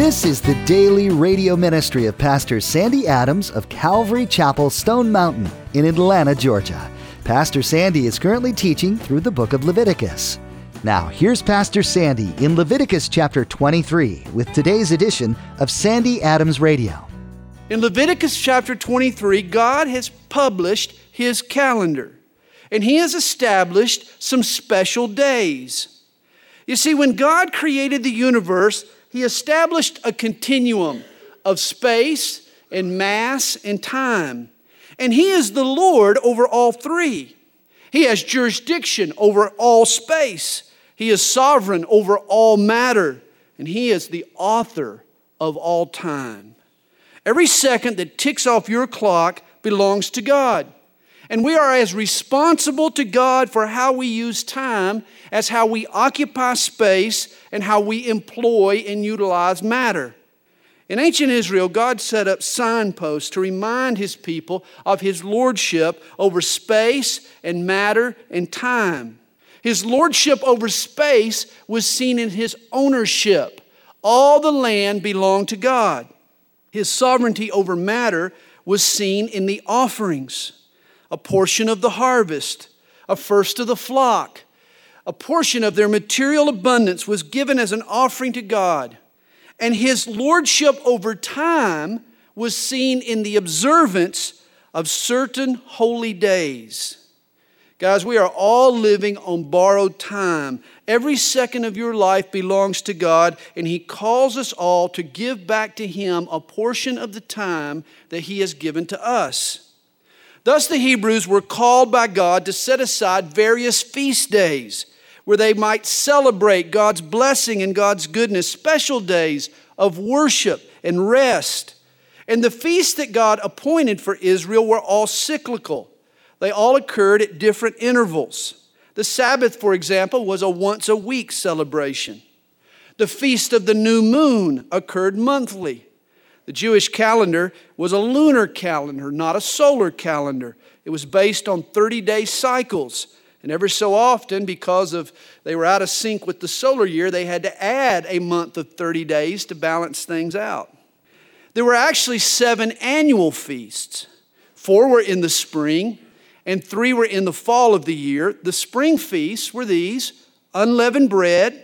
This is the daily radio ministry of Pastor Sandy Adams of Calvary Chapel, Stone Mountain in Atlanta, Georgia. Pastor Sandy is currently teaching through the book of Leviticus. Now, here's Pastor Sandy in Leviticus chapter 23 with today's edition of Sandy Adams Radio. In Leviticus chapter 23, God has published His calendar, and He has established some special days. You see, when God created the universe, He established a continuum of space and mass and time. And He is the Lord over all three. He has jurisdiction over all space. He is sovereign over all matter. And He is the author of all time. Every second that ticks off your clock belongs to God. And we are as responsible to God for how we use time as how we occupy space and how we employ and utilize matter. In ancient Israel, God set up signposts to remind His people of His lordship over space and matter and time. His lordship over space was seen in His ownership. All the land belonged to God. His sovereignty over matter was seen in the offerings. A portion of the harvest, a first of the flock, a portion of their material abundance was given as an offering to God. And His lordship over time was seen in the observance of certain holy days. Guys, we are all living on borrowed time. Every second of your life belongs to God, and He calls us all to give back to Him a portion of the time that He has given to us. Thus the Hebrews were called by God to set aside various feast days where they might celebrate God's blessing and God's goodness, special days of worship and rest. And the feasts that God appointed for Israel were all cyclical. They all occurred at different intervals. The Sabbath, for example, was a once-a-week celebration. The Feast of the New Moon occurred monthly. The Jewish calendar was a lunar calendar, not a solar calendar. It was based on 30-day cycles. And every so often, because they were out of sync with the solar year, they had to add a month of 30 days to balance things out. There were actually 7 annual feasts. 4 were in the spring, and 3 were in the fall of the year. The spring feasts were these: unleavened bread,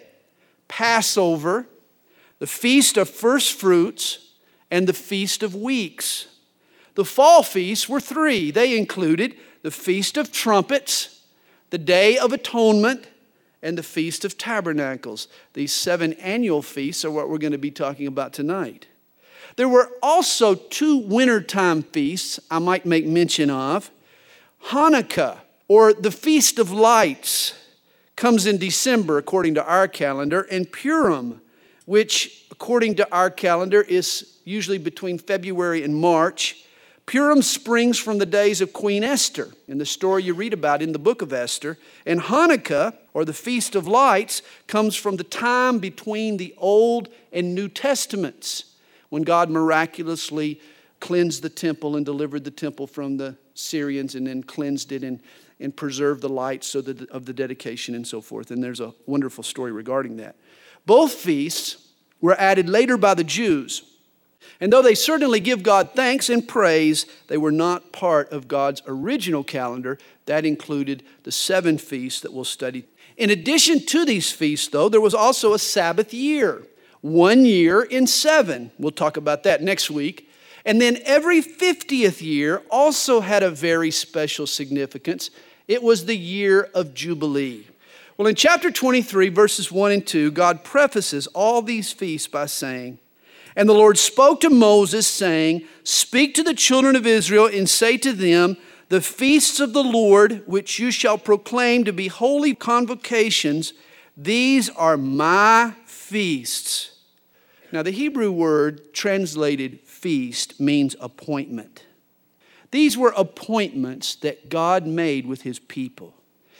Passover, the Feast of First Fruits, and the Feast of Weeks. The fall feasts were 3. They included the Feast of Trumpets, the Day of Atonement, and the Feast of Tabernacles. These 7 annual feasts are what we're going to be talking about tonight. There were also 2 wintertime feasts I might make mention of. Hanukkah, or the Feast of Lights, comes in December according to our calendar, and Purim, which according to our calendar is usually between February and March. Purim springs from the days of Queen Esther, in the story you read about in the book of Esther. And Hanukkah, or the Feast of Lights, comes from the time between the Old and New Testaments, when God miraculously cleansed the temple and delivered the temple from the Syrians, and then cleansed it and preserved the lights of the dedication and so forth. And there's a wonderful story regarding that. Both feasts were added later by the Jews. And though they certainly give God thanks and praise, they were not part of God's original calendar. That included the 7 feasts that we'll study. In addition to these feasts, though, there was also a Sabbath year. 1 year in 7. We'll talk about that next week. And then every 50th year also had a very special significance. It was the year of Jubilee. Well, in chapter 23, verses 1 and 2, God prefaces all these feasts by saying, "And the Lord spoke to Moses, saying, Speak to the children of Israel and say to them, The feasts of the Lord, which you shall proclaim to be holy convocations, these are my feasts." Now, the Hebrew word translated feast means appointment. These were appointments that God made with His people.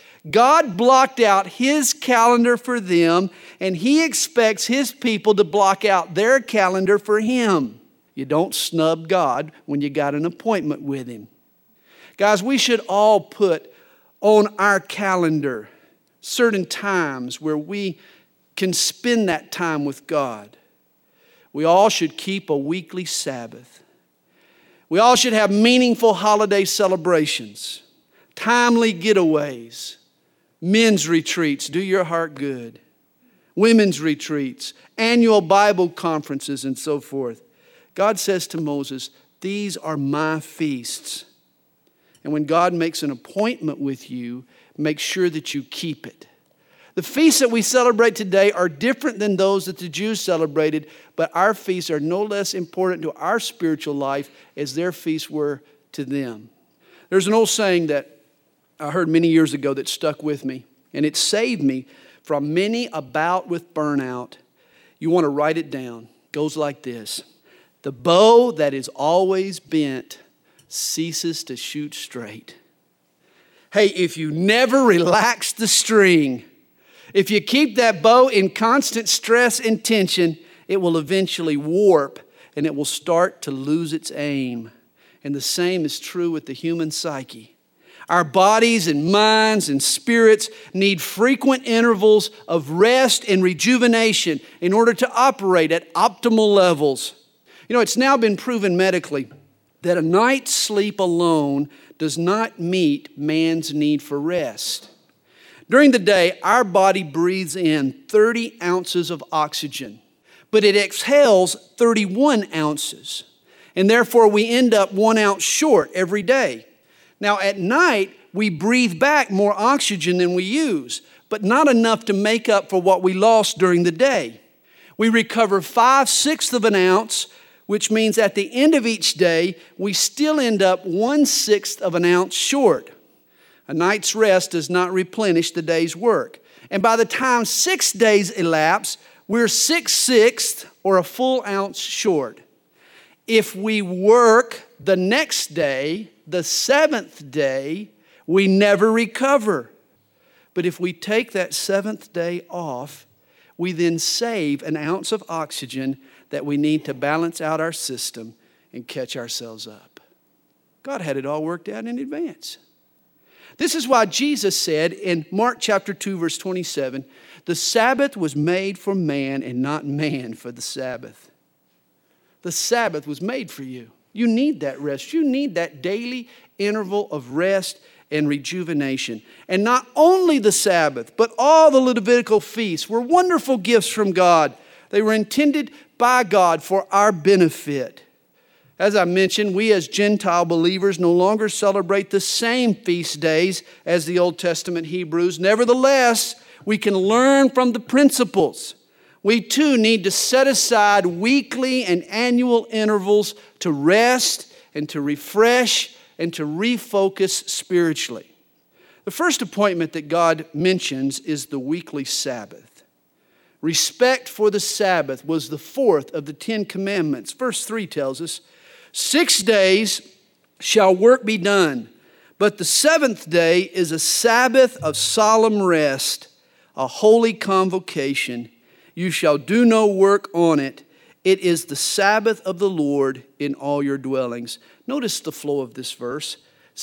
God blocked out His calendar for them, and He expects His people to block out their calendar for Him. You don't snub God when you got an appointment with Him. Guys, we should all put on our calendar certain times where we can spend that time with God. We all should keep a weekly Sabbath. We all should have meaningful holiday celebrations, timely getaways, men's retreats, do your heart good, women's retreats, annual Bible conferences, and so forth. God says to Moses, these are my feasts. And when God makes an appointment with you, make sure that you keep it. The feasts that we celebrate today are different than those that the Jews celebrated, but our feasts are no less important to our spiritual life as their feasts were to them. There's an old saying that I heard many years ago that stuck with me, and it saved me from many a bout with burnout. You want to write it down. It goes like this. The bow that is always bent ceases to shoot straight. Hey, if you never relax the string, if you keep that bow in constant stress and tension, it will eventually warp and it will start to lose its aim. And the same is true with the human psyche. Our bodies and minds and spirits need frequent intervals of rest and rejuvenation in order to operate at optimal levels. You know, it's now been proven medically that a night's sleep alone does not meet man's need for rest. During the day, our body breathes in 30 ounces of oxygen, but it exhales 31 ounces. And therefore, we end up 1 ounce short every day. Now, at night, we breathe back more oxygen than we use, but not enough to make up for what we lost during the day. We recover 5/6 of an ounce, which means at the end of each day, we still end up 1/6 of an ounce short. A night's rest does not replenish the day's work. And by the time 6 days elapse, we're 6/6 or a full ounce short. If we work the next day, the 7th day, we never recover. But if we take that 7th day off, we then save an ounce of oxygen that we need to balance out our system and catch ourselves up. God had it all worked out in advance. This is why Jesus said in Mark chapter 2, verse 27, the Sabbath was made for man and not man for the Sabbath. The Sabbath was made for you. You need that rest. You need that daily interval of rest and rejuvenation. And not only the Sabbath, but all the Levitical feasts were wonderful gifts from God. They were intended by God for our benefit. As I mentioned, we as Gentile believers no longer celebrate the same feast days as the Old Testament Hebrews. Nevertheless, we can learn from the principles. We too need to set aside weekly and annual intervals to rest and to refresh and to refocus spiritually. The first appointment that God mentions is the weekly Sabbath. Respect for the Sabbath was the fourth of the 10 commandments. Verse 3 tells us, 6 days shall work be done, but the 7th day is a Sabbath of solemn rest, a holy convocation. You shall do no work on it. It is the Sabbath of the Lord in all your dwellings. Notice the flow of this verse.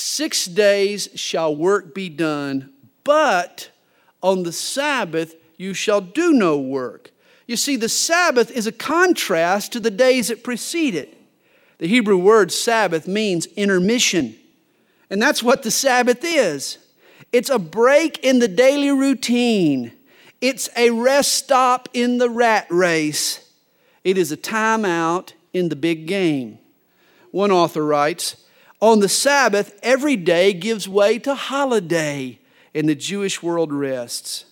6 days shall work be done, but on the Sabbath you shall do no work. You see, the Sabbath is a contrast to the days that precede it. The Hebrew word Sabbath means intermission. And that's what the Sabbath is. It's a break in the daily routine. It's a rest stop in the rat race. It is a time out in the big game. One author writes, on the Sabbath, every day gives way to holiday, and the Jewish world rests.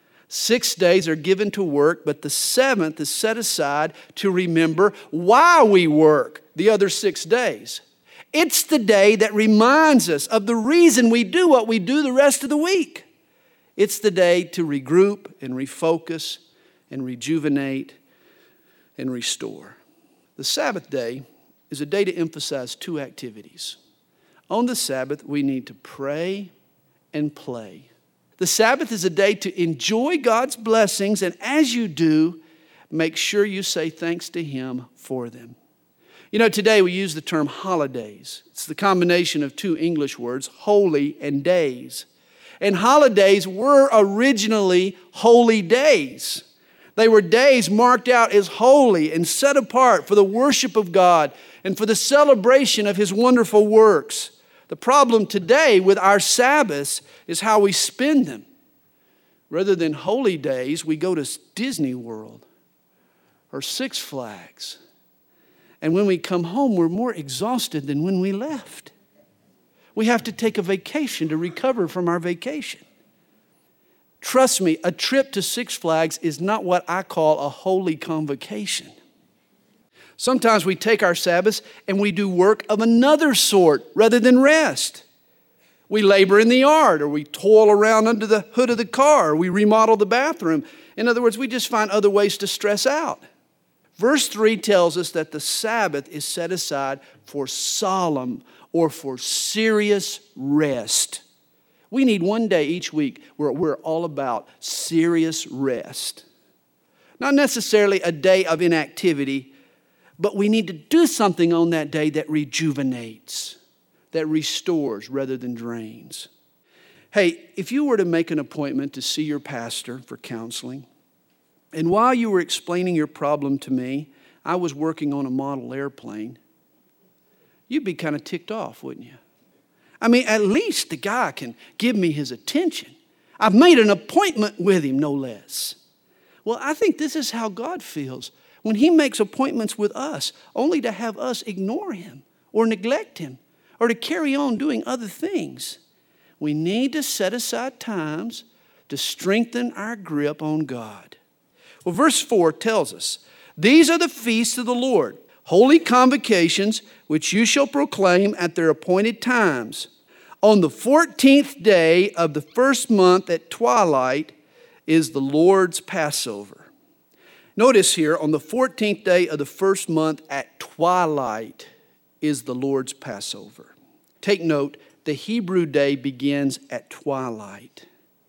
6 days are given to work, but the 7th is set aside to remember why we work the other 6 days. It's the day that reminds us of the reason we do what we do the rest of the week. It's the day to regroup and refocus and rejuvenate and restore. The Sabbath day is a day to emphasize 2 activities. On the Sabbath, we need to pray and play. The Sabbath is a day to enjoy God's blessings, and as you do, make sure you say thanks to Him for them. You know, today we use the term holidays. It's the combination of 2 English words, holy and days. And holidays were originally holy days. They were days marked out as holy and set apart for the worship of God and for the celebration of His wonderful works. The problem today with our Sabbaths is how we spend them. Rather than holy days, we go to Disney World or Six Flags. And when we come home, we're more exhausted than when we left. We have to take a vacation to recover from our vacation. Trust me, a trip to Six Flags is not what I call a holy convocation. Sometimes we take our Sabbaths and we do work of another sort rather than rest. We labor in the yard, or we toil around under the hood of the car, or we remodel the bathroom. In other words, we just find other ways to stress out. Verse 3 tells us that the Sabbath is set aside for solemn or for serious rest. We need one day each week where we're all about serious rest. Not necessarily a day of inactivity, but we need to do something on that day that rejuvenates, that restores rather than drains. Hey, if you were to make an appointment to see your pastor for counseling, and while you were explaining your problem to me, I was working on a model airplane, you'd be kind of ticked off, wouldn't you? I mean, at least the guy can give me his attention. I've made an appointment with him, no less. Well, I think this is how God feels when He makes appointments with us, only to have us ignore Him or neglect Him or to carry on doing other things. We need to set aside times to strengthen our grip on God. Well, verse 4 tells us, "These are the feasts of the Lord, holy convocations, which you shall proclaim at their appointed times. On the 14th day of the first month at twilight is the Lord's Passover." Notice here, on the 14th day of the first month at twilight is the Lord's Passover. Take note, the Hebrew day begins at twilight,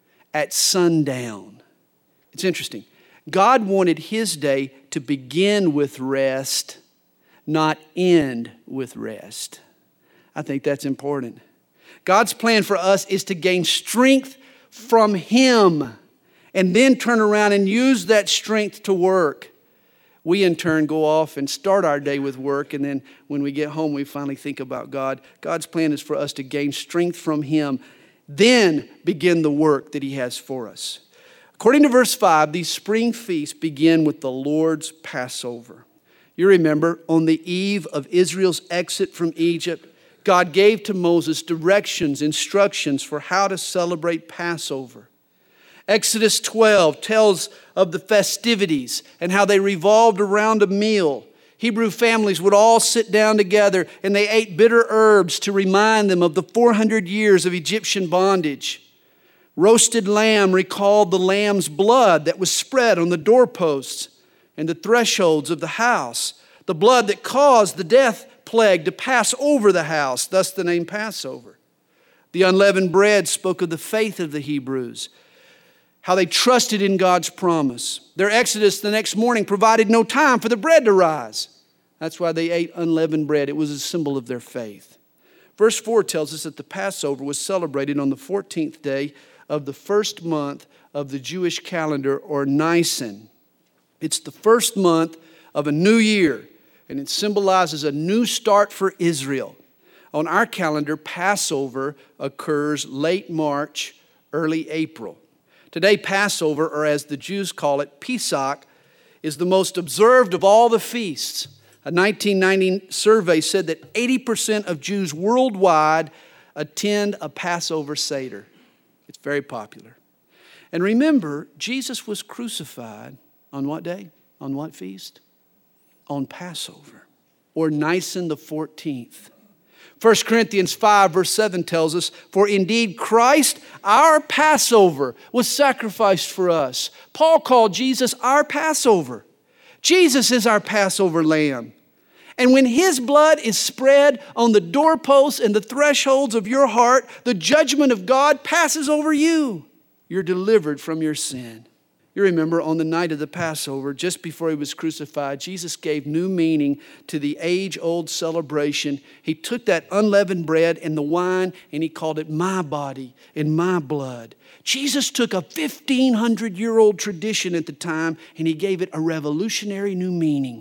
at sundown. It's interesting. God wanted His day to begin with rest, not end with rest. I think that's important. God's plan for us is to gain strength from Him and then turn around and use that strength to work. We in turn go off and start our day with work, and then when we get home we finally think about God. God's plan is for us to gain strength from Him, then begin the work that He has for us. According to verse 5, these spring feasts begin with the Lord's Passover. You remember, on the eve of Israel's exit from Egypt, God gave to Moses directions, instructions for how to celebrate Passover. Exodus 12 tells of the festivities and how they revolved around a meal. Hebrew families would all sit down together and they ate bitter herbs to remind them of the 400 years of Egyptian bondage. Roasted lamb recalled the lamb's blood that was spread on the doorposts and the thresholds of the house, the blood that caused the death plague to pass over the house, thus the name Passover. The unleavened bread spoke of the faith of the Hebrews, how they trusted in God's promise. Their exodus the next morning provided no time for the bread to rise. That's why they ate unleavened bread. It was a symbol of their faith. Verse 4 tells us that the Passover was celebrated on the 14th day of the first month of the Jewish calendar, or Nisan. It's the first month of a new year, and it symbolizes a new start for Israel. On our calendar, Passover occurs late March, early April. Today, Passover, or as the Jews call it, Pesach, is the most observed of all the feasts. A 1990 survey said that 80% of Jews worldwide attend a Passover Seder. It's very popular. And remember, Jesus was crucified on what day? On what feast? On Passover, or Nisan the 14th. 1 Corinthians 5 verse 7 tells us, "For indeed Christ, our Passover, was sacrificed for us." Paul called Jesus our Passover. Jesus is our Passover lamb. And when His blood is spread on the doorposts and the thresholds of your heart, the judgment of God passes over you. You're delivered from your sin. You remember on the night of the Passover, just before he was crucified, Jesus gave new meaning to the age-old celebration. He took that unleavened bread and the wine and he called it my body and my blood. Jesus took a 1,500-year-old tradition at the time and he gave it a revolutionary new meaning.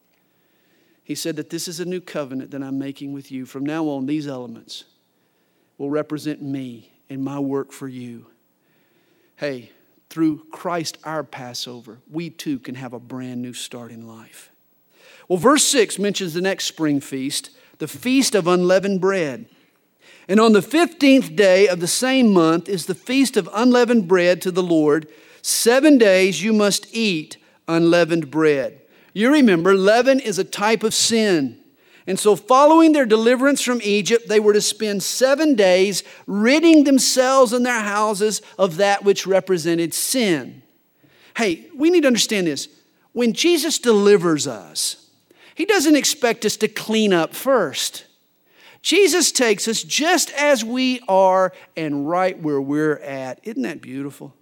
He said that this is a new covenant that I'm making with you. From now on, these elements will represent me and my work for you. Hey, through Christ our Passover, we too can have a brand new start in life. Well, verse 6 mentions the next spring feast, the Feast of Unleavened Bread. And on the 15th day of the same month is the Feast of Unleavened Bread to the Lord. 7 days you must eat unleavened bread. You remember, leaven is a type of sin. And so following their deliverance from Egypt, they were to spend 7 days ridding themselves and their houses of that which represented sin. Hey, we need to understand this. When Jesus delivers us, he doesn't expect us to clean up first. Jesus takes us just as we are and right where we're at. Isn't that beautiful?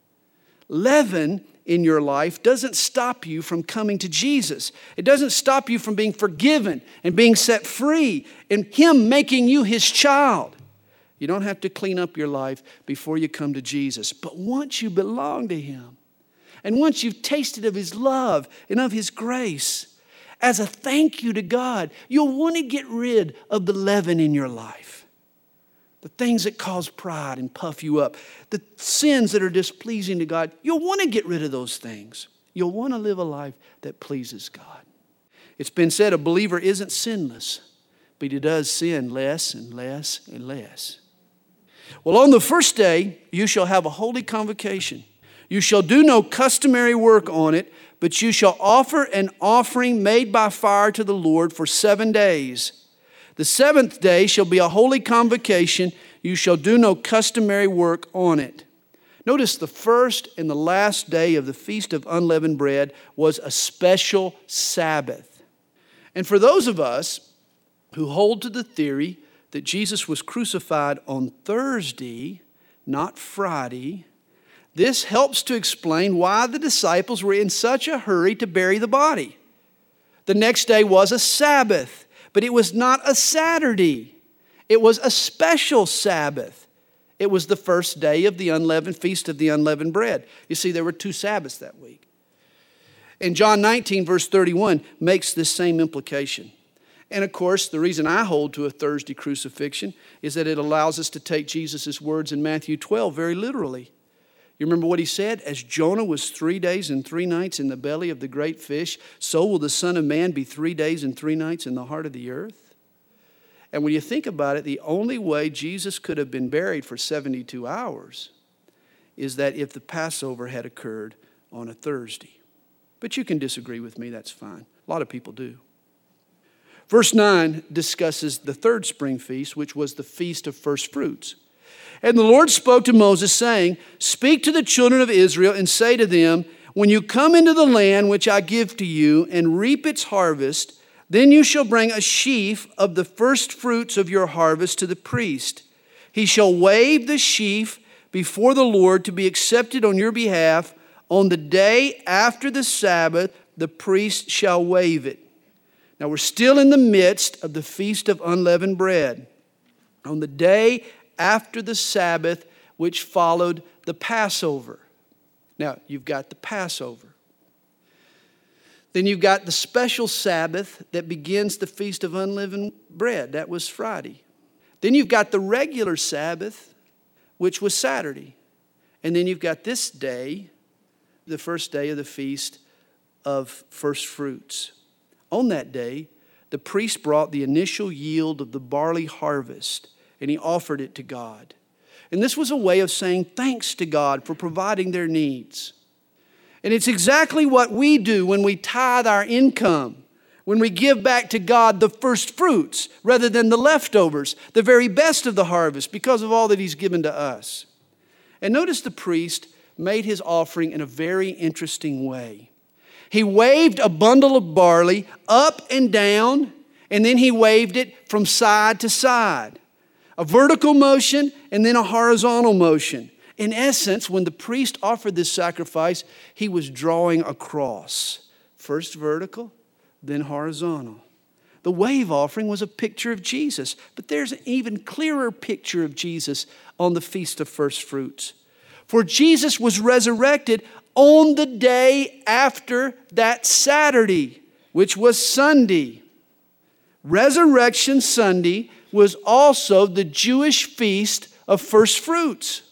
Leaven in your life doesn't stop you from coming to Jesus. It doesn't stop you from being forgiven and being set free and Him making you His child. You don't have to clean up your life before you come to Jesus. But once you belong to Him and once you've tasted of His love and of His grace, as a thank you to God, you'll want to get rid of the leaven in your life. The things that cause pride and puff you up. The sins that are displeasing to God. You'll want to get rid of those things. You'll want to live a life that pleases God. It's been said a believer isn't sinless, but he does sin less and less and less. Well, on the first day, you shall have a holy convocation. You shall do no customary work on it, but you shall offer an offering made by fire to the Lord for 7 days. The 7th day shall be a holy convocation. You shall do no customary work on it. Notice the first and the last day of the Feast of Unleavened Bread was a special Sabbath. And for those of us who hold to the theory that Jesus was crucified on Thursday, not Friday, this helps to explain why the disciples were in such a hurry to bury the body. The next day was a Sabbath. But it was not a Saturday. It was a special Sabbath. It was the first day of the unleavened Feast of the Unleavened Bread. You see, there were 2 Sabbaths that week. And John 19, verse 31 makes this same implication. And of course, the reason I hold to a Thursday crucifixion is that it allows us to take Jesus' words in Matthew 12 very literally. You remember what he said? As Jonah was 3 days and 3 nights in the belly of the great fish, so will the Son of Man be 3 days and 3 nights in the heart of the earth. And when you think about it, the only way Jesus could have been buried for 72 hours is that if the Passover had occurred on a Thursday. But you can disagree with me, that's fine. A lot of people do. Verse 9 discusses the third spring feast, which was the Feast of First Fruits. And the Lord spoke to Moses, saying, Speak to the children of Israel and say to them, When you come into the land which I give to you and reap its harvest, then you shall bring a sheaf of the first fruits of your harvest to the priest. He shall wave the sheaf before the Lord to be accepted on your behalf. On the day after the Sabbath, the priest shall wave it. Now we're still in the midst of the Feast of Unleavened Bread. On the day after the Sabbath, which followed the Passover. Now, you've got the Passover. Then you've got the special Sabbath that begins the Feast of Unleavened Bread. That was Friday. Then you've got the regular Sabbath, which was Saturday. And then you've got this day, the first day of the Feast of First Fruits. On that day, the priest brought the initial yield of the barley harvest, and he offered it to God. And this was a way of saying thanks to God for providing their needs. And it's exactly what we do when we tithe our income, when we give back to God the first fruits rather than the leftovers, the very best of the harvest because of all that He's given to us. And notice the priest made his offering in a very interesting way. He waved a bundle of barley up and down, and then he waved it from side to side. A vertical motion and then a horizontal motion. In essence, when the priest offered this sacrifice, he was drawing a cross. First vertical, then horizontal. The wave offering was a picture of Jesus, but there's an even clearer picture of Jesus on the Feast of First Fruits. For Jesus was resurrected on the day after that Saturday, which was Sunday. Resurrection Sunday was also the Jewish feast of first fruits.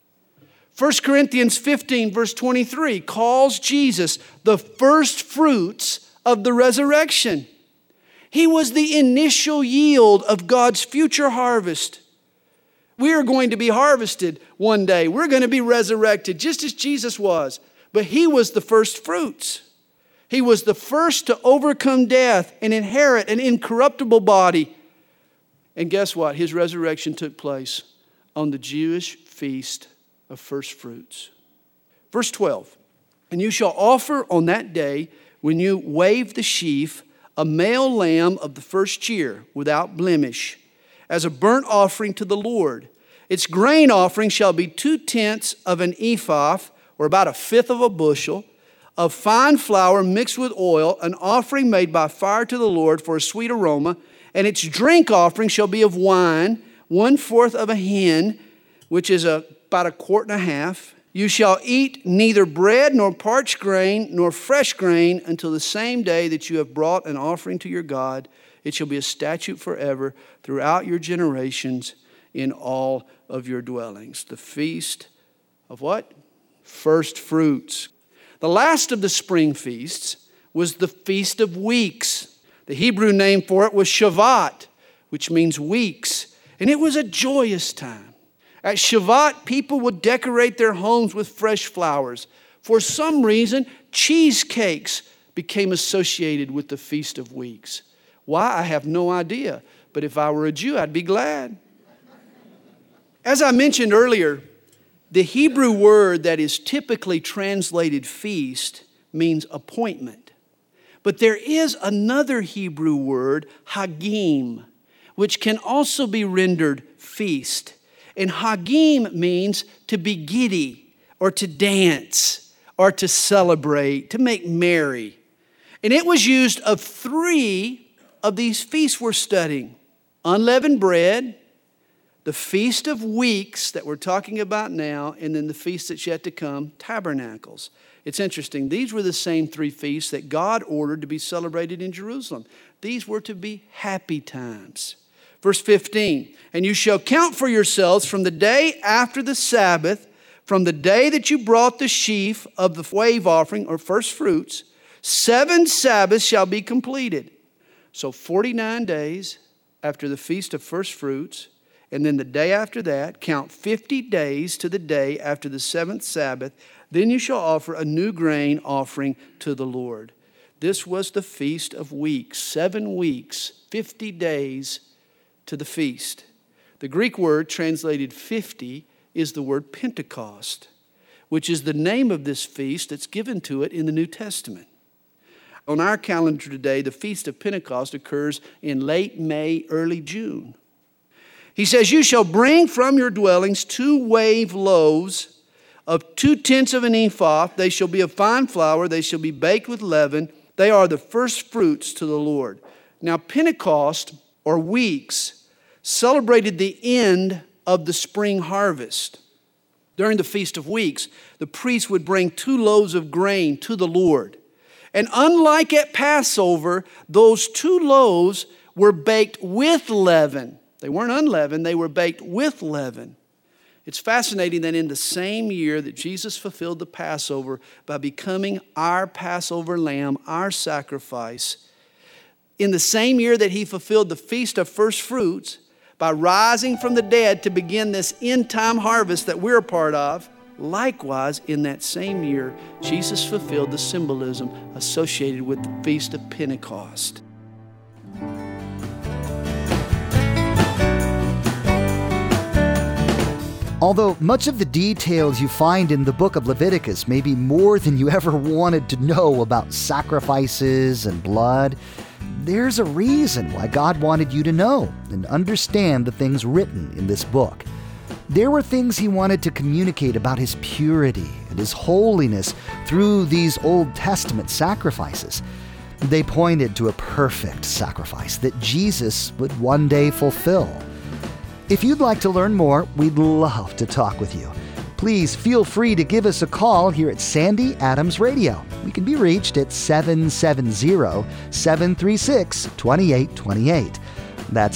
1 Corinthians 15, verse 23, calls Jesus the first fruits of the resurrection. He was the initial yield of God's future harvest. We are going to be harvested one day. We're going to be resurrected just as Jesus was. But He was the first fruits. He was the first to overcome death and inherit an incorruptible body. And guess what? His resurrection took place on the Jewish feast of first fruits. Verse 12, and you shall offer on that day when you wave the sheaf a male lamb of the first year without blemish as a burnt offering to the Lord. Its grain offering shall be 2/10 of an ephah, or about 1/5 of a bushel, of fine flour mixed with oil, an offering made by fire to the Lord for a sweet aroma. And its drink offering shall be of wine, 1/4 of a hin, which is about 1.5 quarts. You shall eat neither bread nor parched grain nor fresh grain until the same day that you have brought an offering to your God. It shall be a statute forever throughout your generations in all of your dwellings. The feast of what? First fruits. The last of the spring feasts was the Feast of Weeks. The Hebrew name for it was Shavuot, which means weeks. And it was a joyous time. At Shavuot, people would decorate their homes with fresh flowers. For some reason, cheesecakes became associated with the Feast of Weeks. Why? I have no idea. But if I were a Jew, I'd be glad. As I mentioned earlier, the Hebrew word that is typically translated feast means appointment. But there is another Hebrew word, hagim, which can also be rendered feast. And hagim means to be giddy or to dance or to celebrate, to make merry. And it was used of 3 of these feasts we're studying. Unleavened bread, the Feast of Weeks that we're talking about now, and then the feast that's yet to come, Tabernacles. It's interesting. These were the same 3 feasts that God ordered to be celebrated in Jerusalem. These were to be happy times. Verse 15, and you shall count for yourselves from the day after the Sabbath, from the day that you brought the sheaf of the wave offering or first fruits, 7 Sabbaths shall be completed. So 49 days after the Feast of First Fruits, and then the day after that, count 50 days to the day after the 7th Sabbath. Then you shall offer a new grain offering to the Lord. This was the Feast of Weeks, 7 weeks, 50 days to the feast. The Greek word translated 50 is the word Pentecost, which is the name of this feast that's given to it in the New Testament. On our calendar today, the Feast of Pentecost occurs in late May, early June. He says, you shall bring from your dwellings 2 wave loaves of 2/10 of an ephah. They shall be of fine flour. They shall be baked with leaven. They are the first fruits to the Lord. Now, Pentecost, or weeks, celebrated the end of the spring harvest. During the Feast of Weeks, the priest would bring 2 loaves of grain to the Lord. And unlike at Passover, those 2 loaves were baked with leaven. They weren't unleavened, they were baked with leaven. It's fascinating that in the same year that Jesus fulfilled the Passover by becoming our Passover lamb, our sacrifice, in the same year that He fulfilled the Feast of First Fruits, by rising from the dead to begin this end-time harvest that we're a part of, likewise, in that same year, Jesus fulfilled the symbolism associated with the Feast of Pentecost. Although much of the details you find in the book of Leviticus may be more than you ever wanted to know about sacrifices and blood, there's a reason why God wanted you to know and understand the things written in this book. There were things he wanted to communicate about his purity and his holiness through these Old Testament sacrifices. They pointed to a perfect sacrifice that Jesus would one day fulfill. If you'd like to learn more, we'd love to talk with you. Please feel free to give us a call here at Sandy Adams Radio. We can be reached at 770-736-2828. That's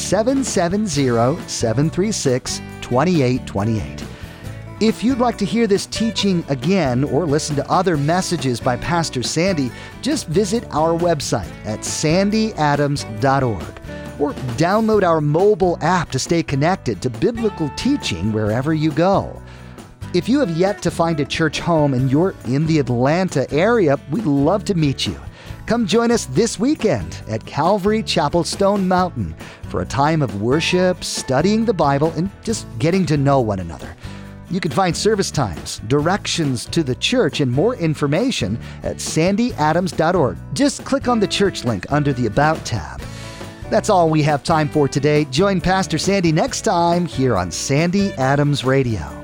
770-736-2828. If you'd like to hear this teaching again or listen to other messages by Pastor Sandy, just visit our website at sandyadams.org or download our mobile app to stay connected to biblical teaching wherever you go. If you have yet to find a church home and you're in the Atlanta area, we'd love to meet you. Come join us this weekend at Calvary Chapel Stone Mountain for a time of worship, studying the Bible, and just getting to know one another. You can find service times, directions to the church, and more information at sandyadams.org. Just click on the church link under the About tab. That's all we have time for today. Join Pastor Sandy next time here on Sandy Adams Radio.